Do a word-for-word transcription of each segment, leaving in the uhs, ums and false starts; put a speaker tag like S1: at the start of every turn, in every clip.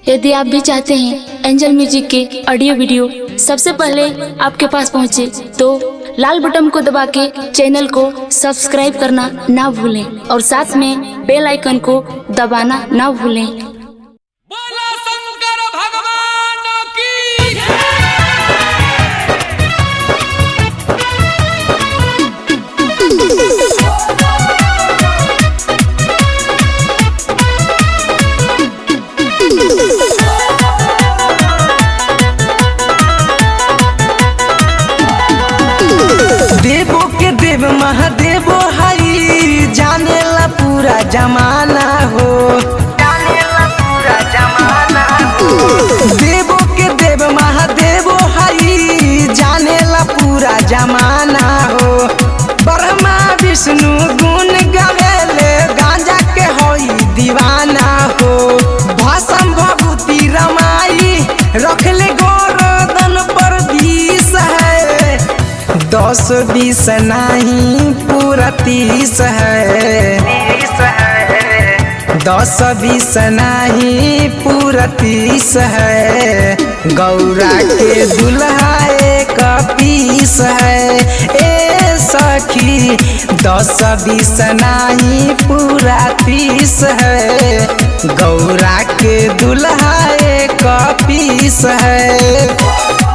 S1: यदि आप भी चाहते हैं एंजल म्यूजिक के ऑडियो वीडियो सबसे पहले आपके पास पहुंचे, तो लाल बटन को दबा के चैनल को सब्सक्राइब करना ना भूलें और साथ में बेल आइकन को दबाना ना भूलें।
S2: बोला शंकर भगवान की
S3: देवो के देव महादेव हई, जानेला पूरा जमाना हो, जानेला पूरा जमाना हो। देवो के देव महादेव हई, जानेला पूरा जमाना हो। ब्रह्मा विष्णु गुण गावेले, गांजा के होई दीवाना हो। भस्म भभूति रमाई, रखले गोरदन पर दिस है। दस बीस नहीं पूरा तीस है, दस बीस नहीं पूरा तीस है। गौरा के दुल्हा एक पीस है। ए सखी दस बीस नहीं पूरा तीस है। गौरा के दुल्हा एक पीस है।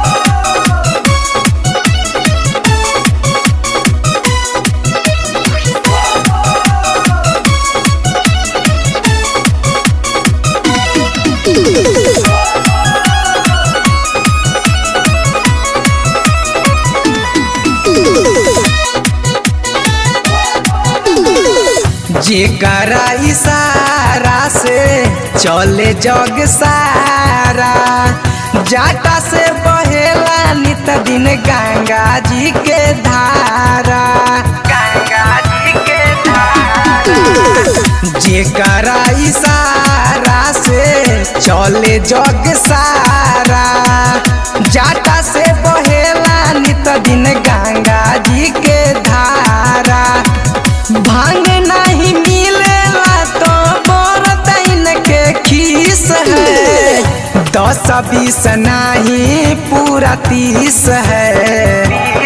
S3: जेकरा इशारा से चले जग सारा, जाटा से बहेला नित दिन गंगा जी के धारा, गंगा जी के धारा। जेकरा इशारा से चले जग सारा, जाटा से बहेला नित दिन गंगा जी के धारा। भांग नहीं मिलेला तो बरतैन के खीस है। दस बीस नहीं पूरा तीस है,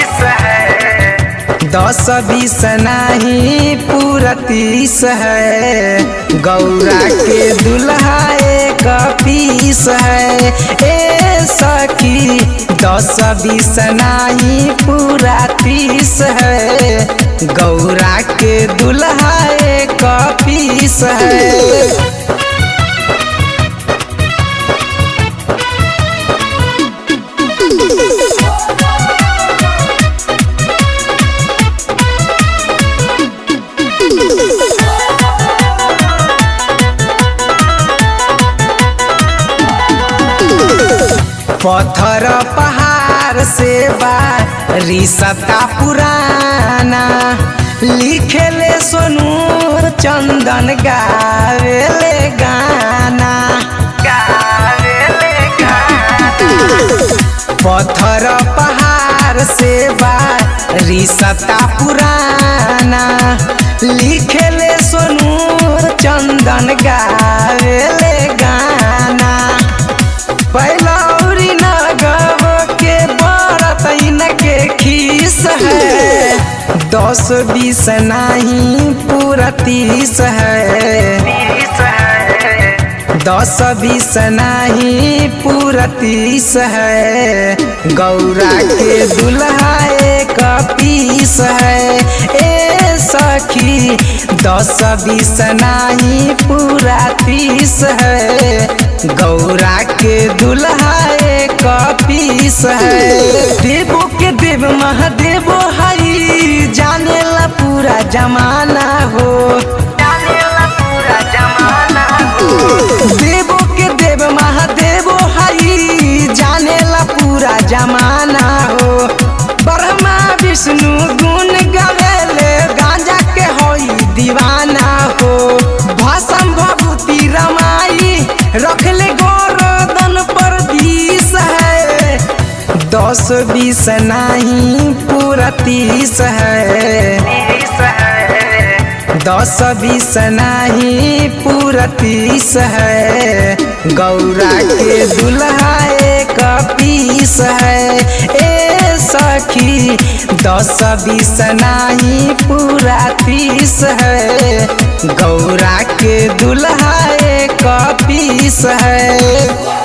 S3: दस बीस नहीं पूरा तीस है। गौरा के दुल्हा एक पीस है। ए सखी दस बीस नहीं पूरा तीस है। गौरा के दुल्हा एक पीस है। पत्थर पहाड़ से बा रिश्ता पुराना, लिखेले सोनू चंदन गावेले गाना, गावेले गाना। पत्थर पहाड़ से बा रिश्ता पुराना, लिखेले सोनू चंदन गावेले गाना। पहला के खीस है। दस बीस नहीं पूरा तीस है, दस बीस नहीं पूरा तीस है। गौरा के दुल्हा एक पीस है। ए सखी दस बीस नहीं पूरा तीस है। गौरा के दुल्हा एक पीस है। देवो के देव महादेव हई, जानेला पूरा जमाना हो, जानेला पूरा जमाना हो। देवो के देव महादेव हई, जानेला पूरा जमाना हो। ब्रह्मा विष्णु गुण गावेले, गांजा के होई दीवाना हो। भस्म भभूति रमाई, रखले गोरदन पर दिस है। दस बीस नहीं पूरा तीस है, दस बीस नाही पूरा तीस है, गौरा के दुल्हा एक पीस है। ए सखी दस बीस नाही पूरा तीस है, गौरा के दुल्हा एक पीस है।